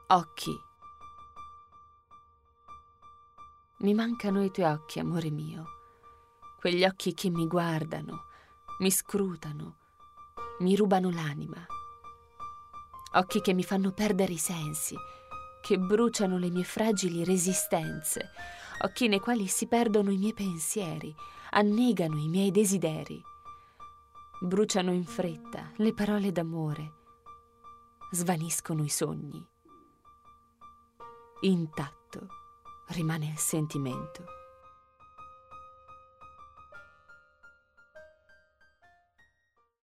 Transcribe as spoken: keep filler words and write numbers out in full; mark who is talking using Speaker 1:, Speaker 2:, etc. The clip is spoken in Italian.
Speaker 1: Occhi. Mi mancano i tuoi occhi, amore mio, quegli occhi che mi guardano, mi scrutano, mi rubano l'anima. Occhi che mi fanno perdere i sensi, che bruciano le mie fragili resistenze, occhi nei quali si perdono i miei pensieri, annegano i miei desideri, bruciano in fretta le parole d'amore, svaniscono i sogni. Intatto rimane il sentimento.